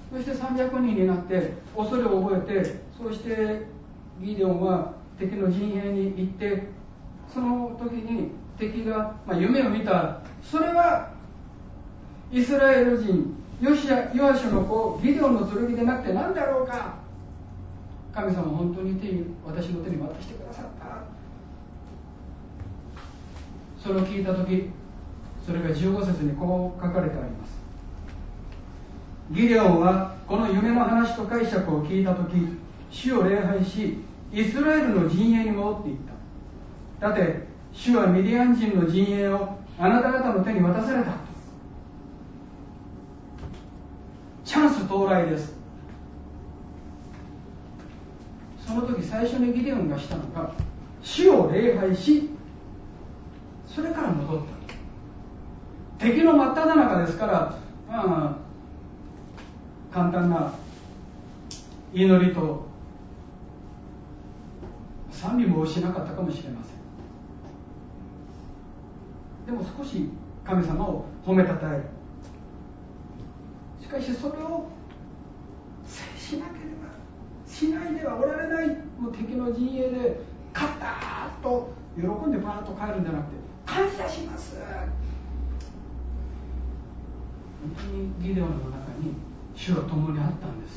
そして300人になって恐れを覚えて、そしてギデオンは敵の陣営に行って、その時に敵が、夢を見た。それはイスラエル人ヨアシュの子ギデオンの剣でなくて何だろうか。神様本当に私の手に渡してくださった。それを聞いた時、それが15節にこう書かれてあります。ギデオンはこの夢の話と解釈を聞いた時、主を礼拝し、イスラエルの陣営に戻っていった。だって主はミディアン人の陣営をあなた方の手に渡された。チャンス到来です。その時最初にギデオンがしたのが、主を礼拝し、それから戻った。敵の真っ只中ですから、簡単な祈りと賛美もしなかったかもしれません。でも少し神様を褒めたたえる。しかしそれを制しなければ、しないではおられない。もう敵の陣営で勝ったと喜んでバーッと帰るんじゃなくて、感謝します。本当にギデオンの中に主は共にあったんです。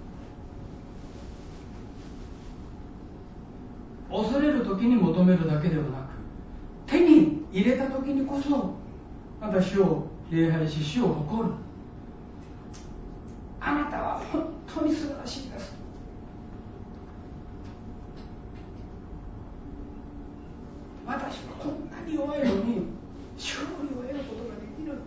恐れる時に求めるだけではなく、手に入れた時にこそまた主を礼拝し、主を誇る。あなたは本当に素晴らしいです。私はこんなに弱いのに勝利を得ることができる。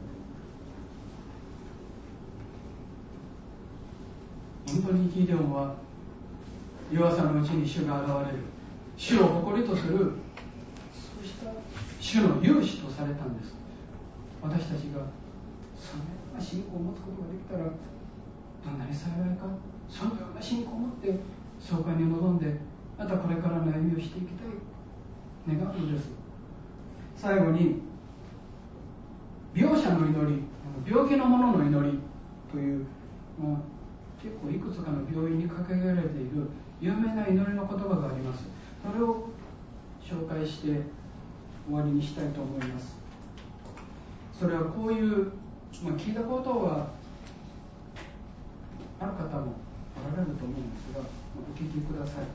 本当にギデオンは弱さのうちに主が現れる、主を誇りとする、そうした主の勇士とされたんです。私たちがそのような信仰を持つことができたらどんなに幸いか。そのような信仰を持って総会に臨んで、またこれからの歩みをしていきたい、願うのです。最後に病者の祈り、病気の者の祈りという、結構いくつかの病院に掲げられている有名な祈りの言葉があります。それを紹介して終わりにしたいと思います。それはこういう、聞いたことはある方もおられると思うんですが、お聞きください。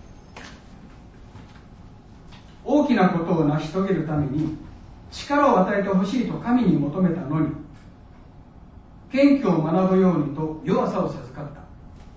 大きなことを成し遂げるために力を与えてほしいと神に求めたのに、謙虚を学ぶようにと弱さを授かった。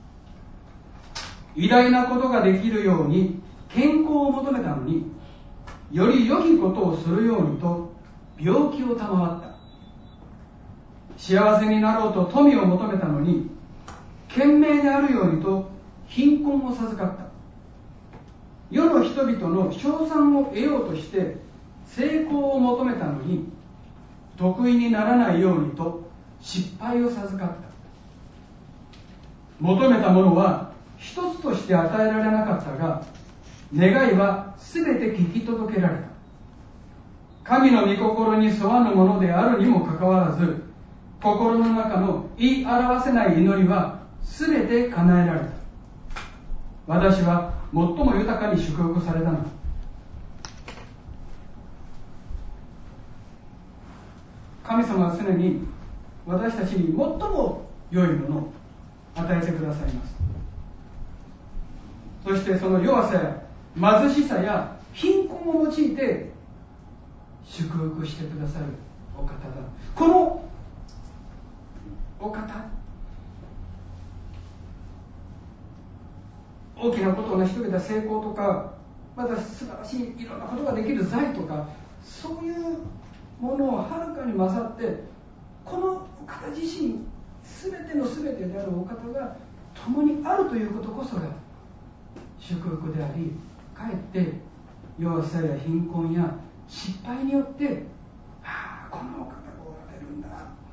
偉大なことができるように健康を求めたのに、より良きことをするようにと病気を賜った。幸せになろうと富を求めたのに、賢明であるようにと貧困を授かった。世の人々の称賛を得ようとして成功を求めたのに、得意にならないようにと失敗を授かった。求めたものは一つとして与えられなかったが、願いはすべて聞き届けられた。神の御心に沿わぬものであるにもかかわらず、心の中の言い表せない祈りはすべて叶えられた。私は最も豊かに祝福されたのだ。神様は常に私たちに最も良いものを与えてくださいます。そしてその弱さや貧しさや貧困を用いて祝福してくださるお方だ。このお方、大きなことを成し遂げた成功とか、また素晴らしいいろんなことができる財とか、そういうものをはるかに勝って、このお方自身、全ての全てであるお方が共にあるということこそが祝福であり、かえって弱さや貧困や失敗によって、このお方がおられるんだ、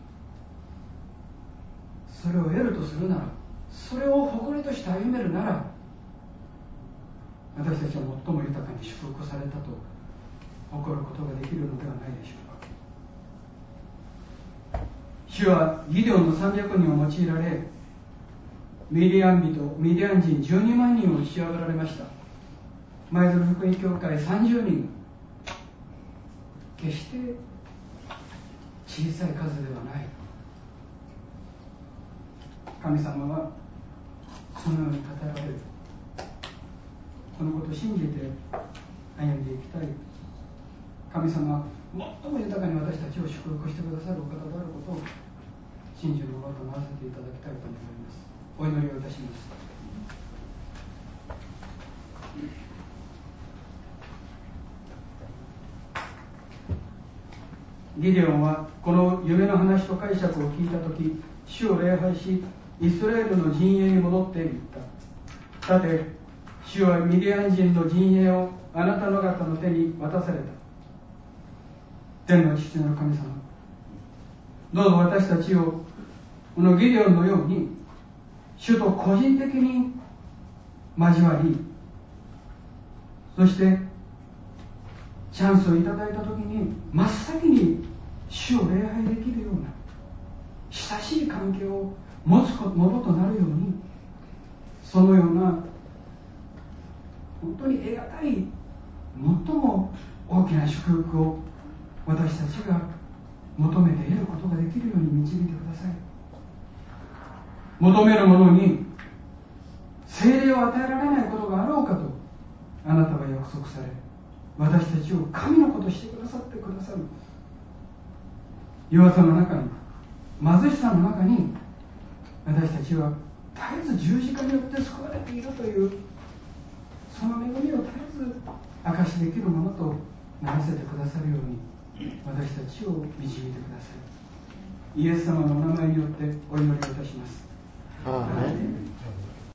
それを得るとするなら、それを誇りとして歩めるなら、私たちは最も豊かに祝福されたと誇ることができるのではないでしょうか。主はギデオンの300人を用いられ、 ミディアン人12万人を打ち破られました。舞鶴福音教会30人、決して小さい数ではない。神様はそのように語られる。このことを信じて歩んでいきたい。神様は最も豊かに私たちを祝福してくださるお方であることを信じるものとならせていただきたいと思います。お祈りをいたします。ギデオンはこの夢の話と解釈を聞いたとき、主を礼拝し、イスラエルの陣営に戻っていった。さて、主はミディアン人の陣営をあなたの方の手に渡された。天の父なる神様、どうぞ私たちをこのギデオンのように主と個人的に交わり、そしてチャンスをいただいたときに真っ先に主を礼拝できるような親しい関係を持つものとなるように、そのような本当に得難い最も大きな祝福を私たちが求めて得ることができるように導いてください。求める者に聖霊を与えられないことがあろうかとあなたは約束され、私たちを神の子としてくださってくださる。弱さの中に、貧しさの中に、私たちは絶えず十字架によって救われているというその恵みを絶えず証しできるものとならせてくださるように私たちを導いてください。イエス様のお名前によってお祈りをいたします。アーメン。